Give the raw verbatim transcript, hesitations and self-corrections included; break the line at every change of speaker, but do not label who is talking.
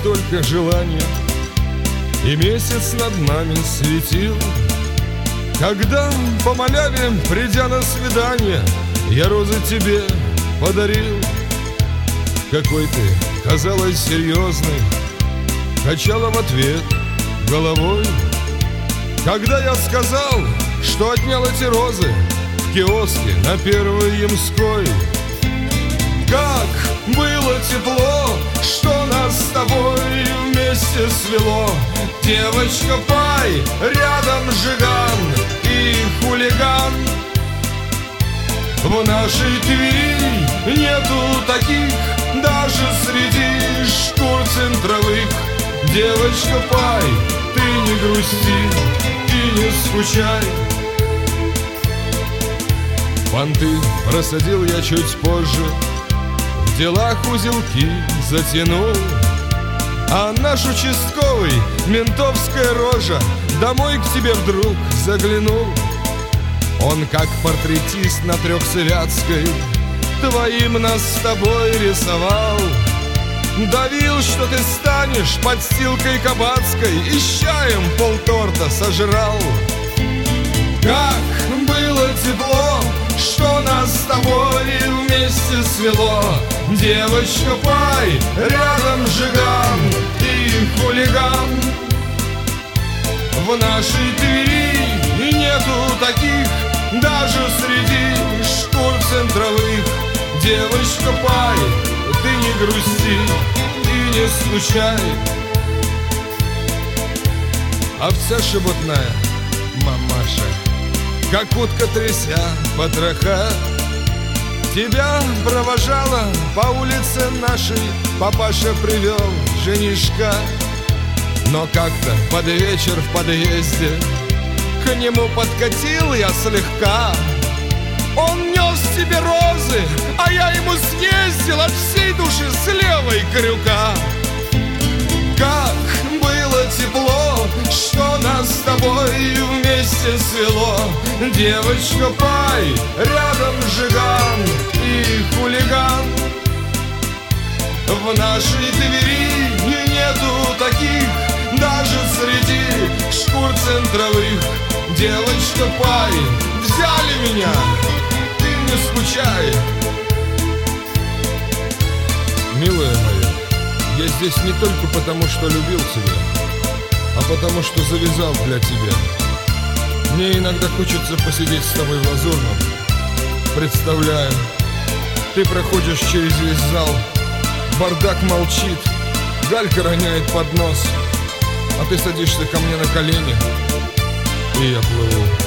столько желания, и месяц над нами светил. Когда по маляве, придя на свидание, я розы тебе подарил. Какой ты, казалось, серьезный, качала в ответ головой. Когда я сказал, что отнял эти розы в киоске на Первой Ямской. Как было тепло, что нас с тобой вместе свело. Девочка Пай, рядом Жиган и хулиган. В нашей Твери нету таких, даже среди шкур центровых. Девочка Пай, ты не грусти и не скучай. Понты просадил я чуть позже, в делах узелки затянул. А наш участковый, ментовская рожа, домой к тебе вдруг заглянул. Он как портретист на Трехсвятской твоим нас с тобой рисовал. Давил, что ты станешь подстилкой кабацкой, и с чаем полторта сожрал. Как было тепло, что нас с тобой вместе свело. Девочка Пай, рядом Жиган и хулиган. В нашей Твери нету таких, даже среди шкур центровых. Девочка Пай, ты не грусти и не скучай. Овца шебутная, мамаша, как утка тряся потроха, тебя провожала по улице нашей. Папаша привел женишка. Но как-то под вечер в подъезде к нему подкатил я слегка. Он нес тебе розы, а я ему съездил от всей души с левой крюка. Как было тепло, что нас с тобой вместе свело. Девочка Пай, рядом Жиган и хулиган. В нашей Твери нету таких, даже среди шкур центровых. Девочка Пай, взяли меня, ты не скучай. Милая моя, я здесь не только потому, что любил тебя, а потому, что завязал для тебя. Мне иногда хочется посидеть с тобой в Лазурном. Представляю, ты проходишь через весь зал, бардак молчит, Галька роняет поднос, а ты садишься ко мне на колени, и я плыву.